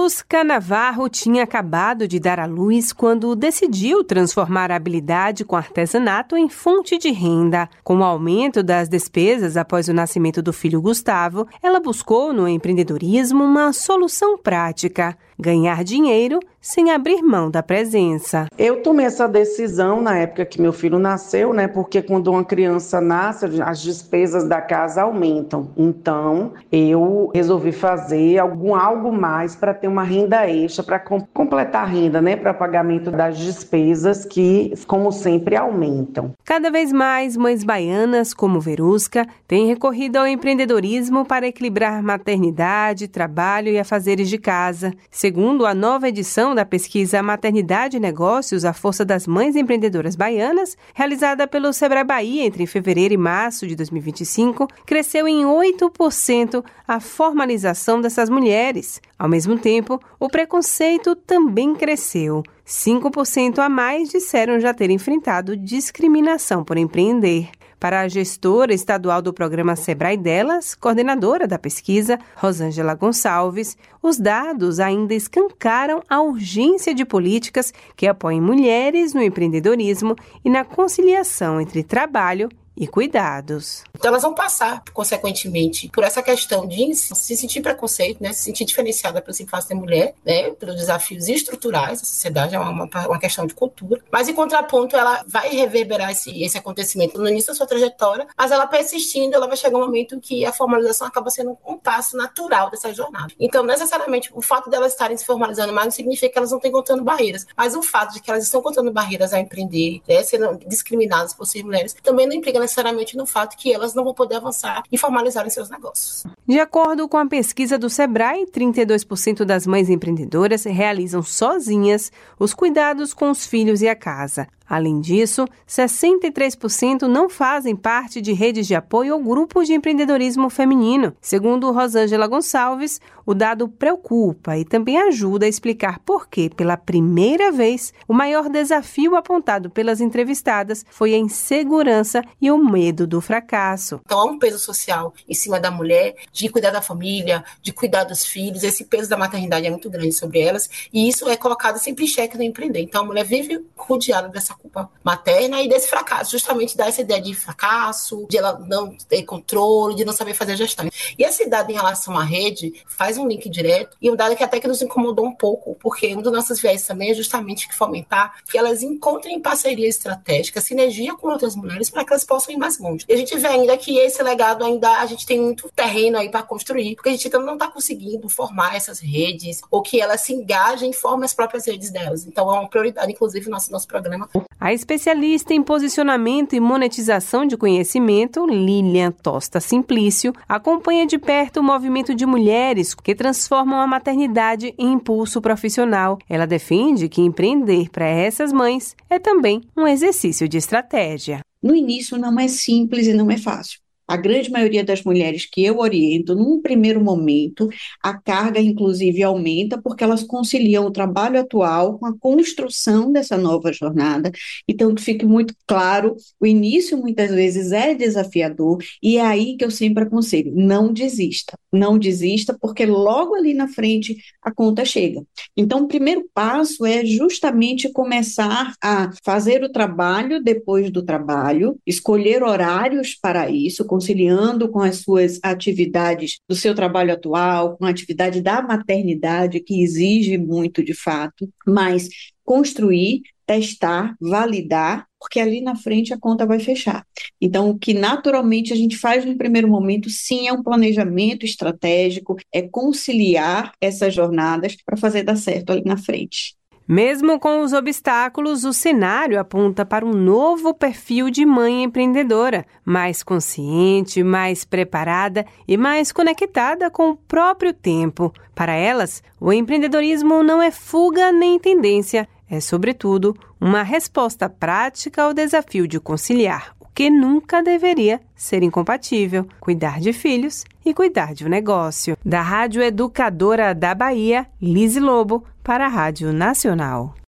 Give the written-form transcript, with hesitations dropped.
Verusca Navarro tinha acabado de dar à luz quando decidiu transformar a habilidade com artesanato em fonte de renda. Com o aumento das despesas após o nascimento do filho Gustavo, ela buscou no empreendedorismo uma solução prática: ganhar dinheiro sem abrir mão da presença. Eu tomei essa decisão na época que meu filho nasceu, né? Porque quando uma criança nasce, as despesas da casa aumentam. Então, eu resolvi fazer algo mais para ter uma renda extra, para completar a renda, né? Para pagamento das despesas que, como sempre, aumentam. Cada vez mais mães baianas, como Verusca, têm recorrido ao empreendedorismo para equilibrar maternidade, trabalho e afazeres de casa. Segundo a nova edição da pesquisa Maternidade e Negócios, a Força das Mães Empreendedoras Baianas, realizada pelo Sebrae Bahia entre fevereiro e março de 2025, cresceu em 8% a formalização dessas mulheres. Ao mesmo tempo, o preconceito também cresceu. 5% a mais disseram já ter enfrentado discriminação por empreender. Para a gestora estadual do programa Sebrae Delas, coordenadora da pesquisa, Rosângela Gonçalves, os dados ainda escancaram a urgência de políticas que apoiem mulheres no empreendedorismo e na conciliação entre trabalho e cuidados. Então elas vão passar, consequentemente, por essa questão de se sentir preconceito, né, se sentir diferenciada pelo simples fato de ser mulher, né, pelos desafios estruturais da sociedade, é uma questão de cultura. Mas, em contraponto, ela vai reverberar esse acontecimento no início da sua trajetória, mas ela persistindo, ela vai chegar um momento que a formalização acaba sendo um passo natural dessa jornada. Então, necessariamente, o fato de elas estarem se formalizando mais não significa que elas não estão encontrando barreiras, mas o fato de que elas estão encontrando barreiras a empreender, né, sendo discriminadas por ser mulheres, também não implica necessariamente no fato que elas não vão poder avançar e formalizar seus negócios. De acordo com a pesquisa do Sebrae, 32% das mães empreendedoras realizam sozinhas os cuidados com os filhos e a casa. Além disso, 63% não fazem parte de redes de apoio ou grupos de empreendedorismo feminino. Segundo Rosângela Gonçalves, o dado preocupa e também ajuda a explicar por que, pela primeira vez, o maior desafio apontado pelas entrevistadas foi a insegurança e o medo do fracasso. Então há um peso social em cima da mulher, de cuidar da família, de cuidar dos filhos. Esse peso da maternidade é muito grande sobre elas e isso é colocado sempre em xeque no empreender. Então a mulher vive rodeada dessa culpa materna e desse fracasso, justamente dá essa ideia de fracasso, de ela não ter controle, de não saber fazer gestão. E esse dado em relação à rede faz um link direto e um dado que até que nos incomodou um pouco, porque um dos nossos viés também é justamente fomentar que elas encontrem parceria estratégica, sinergia com outras mulheres para que elas possam ir mais longe. E a gente vê ainda que esse legado ainda a gente tem muito terreno aí para construir, porque a gente ainda não está conseguindo formar essas redes ou que elas se engajem e formem as próprias redes delas. Então é uma prioridade, inclusive, no nosso programa. A especialista em posicionamento e monetização de conhecimento, Lilian Tosta Simplício, acompanha de perto o movimento de mulheres que transformam a maternidade em impulso profissional. Ela defende que empreender para essas mães é também um exercício de estratégia. No início não é simples e não é fácil. A grande maioria das mulheres que eu oriento, num primeiro momento, a carga, inclusive, aumenta porque elas conciliam o trabalho atual com a construção dessa nova jornada. Então, que fique muito claro, o início muitas vezes é desafiador e é aí que eu sempre aconselho, não desista, porque logo ali na frente a conta chega. Então, o primeiro passo é justamente começar a fazer o trabalho depois do trabalho, escolher horários para isso, conciliando com as suas atividades do seu trabalho atual, com a atividade da maternidade, que exige muito de fato, mas construir, testar, validar, porque ali na frente a conta vai fechar. Então, o que naturalmente a gente faz no primeiro momento, sim, é um planejamento estratégico, é conciliar essas jornadas para fazer dar certo ali na frente. Mesmo com os obstáculos, o cenário aponta para um novo perfil de mãe empreendedora, mais consciente, mais preparada e mais conectada com o próprio tempo. Para elas, o empreendedorismo não é fuga nem tendência, é, sobretudo, uma resposta prática ao desafio de conciliar o que nunca deveria ser incompatível: cuidar de filhos e cuidar de um negócio. Da Rádio Educadora da Bahia, Lise Lobo, para a Rádio Nacional.